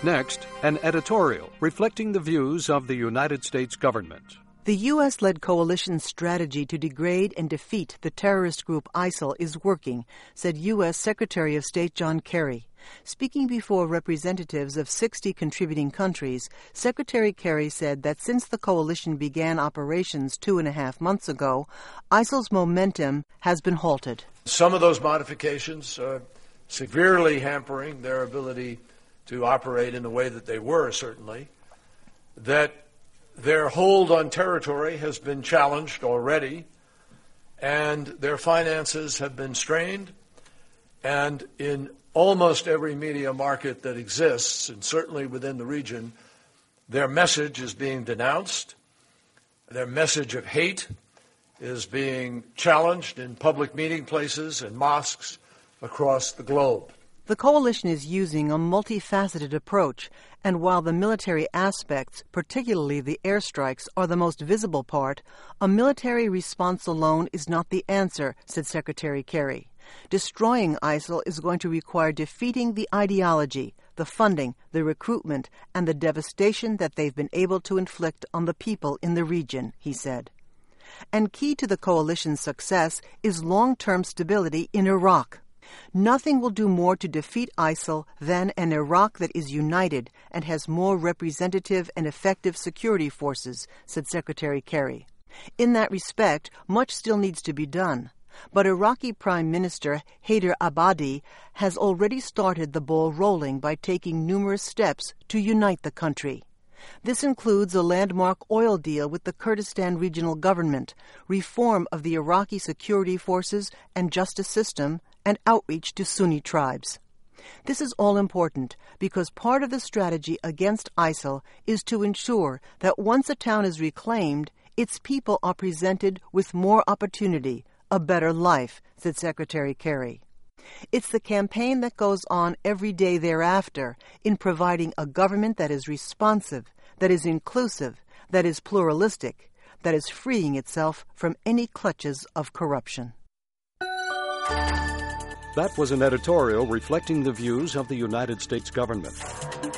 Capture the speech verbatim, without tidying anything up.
Next, an editorial reflecting the views of the United States government. The U S-led coalition's strategy to degrade and defeat the terrorist group ISIL is working, said U S Secretary of State John Kerry. Speaking before representatives of sixty contributing countries, Secretary Kerry said that since the coalition began operations two and a half months ago, ISIL's momentum has been halted. Some of those modifications are severely hampering their ability to operate in the way that they were, certainly. That their hold on territory has been challenged already, and their finances have been strained, and in almost every media market that exists, and certainly within the region, their message is being denounced. Their message of hate is being challenged in public meeting places and mosques across the globe. The coalition is using a multifaceted approach, and while the military aspects, particularly the airstrikes, are the most visible part, a military response alone is not the answer, said Secretary Kerry. Destroying ISIL is going to require defeating the ideology, the funding, the recruitment, and the devastation that they've been able to inflict on the people in the region, he said. And key to the coalition's success is long-term stability in Iraq. Nothing will do more to defeat ISIL than an Iraq that is united and has more representative and effective security forces, said Secretary Kerry. In that respect, much still needs to be done. But Iraqi Prime Minister Haider Abadi has already started the ball rolling by taking numerous steps to unite the country. This includes a landmark oil deal with the Kurdistan Regional Government, reform of the Iraqi security forces and justice system, and outreach to Sunni tribes. This is all important because part of the strategy against ISIL is to ensure that once a town is reclaimed, its people are presented with more opportunity, a better life, said Secretary Kerry. It's the campaign that goes on every day thereafter in providing a government that is responsive, that is inclusive, that is pluralistic, that is freeing itself from any clutches of corruption. That was an editorial reflecting the views of the United States government.